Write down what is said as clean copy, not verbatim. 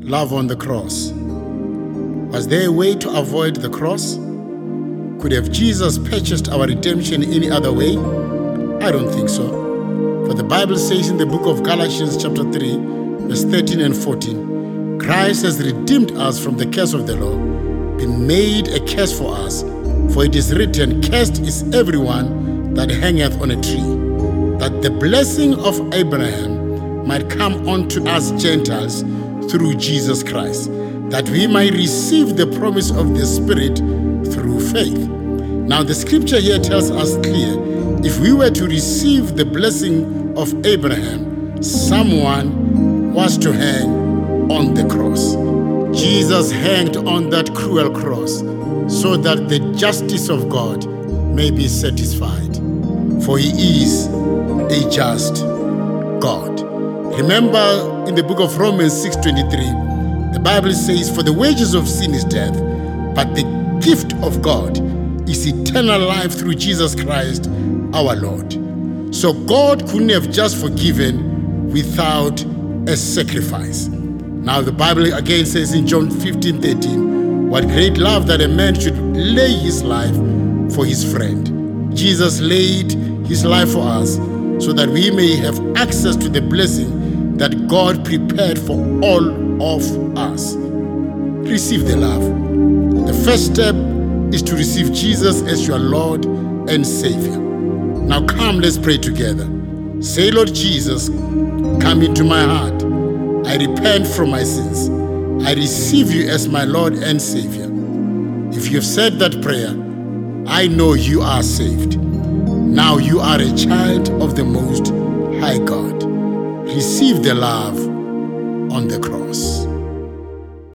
Love on the cross. Was there a way to avoid the cross? Could have Jesus purchased our redemption any other way? I don't think so. For the Bible says in the book of Galatians chapter 3, verse 13 and 14, Christ has redeemed us from the curse of the law, been made a curse for us. For it is written, cursed is everyone that hangeth on a tree, that the blessing of Abraham might come unto us Gentiles through Jesus Christ, that we might receive the promise of the Spirit through faith. Now the scripture here tells us clear, if we were to receive the blessing of Abraham, someone was to hang on the cross. Jesus hanged on that cruel cross so that the justice of God may be satisfied. For he is a just God. Remember in the book of Romans 6:23, the Bible says, for the wages of sin is death, but the gift of God is eternal life through Jesus Christ our Lord. So God couldn't have just forgiven without a sacrifice. Now the Bible again says in John 15:13, what great love that a man should lay his life for his friend. Jesus laid his life for us so that we may have access to the blessing that God prepared for all of us. Receive the love. The first step is to receive Jesus as your Lord and Savior. Now come, let's pray together. Say, Lord Jesus, come into my heart. I repent from my sins. I receive you as my Lord and Savior. If you've said that prayer, I know you are saved. Now you are a child of the Most High God. Receive the love on the cross.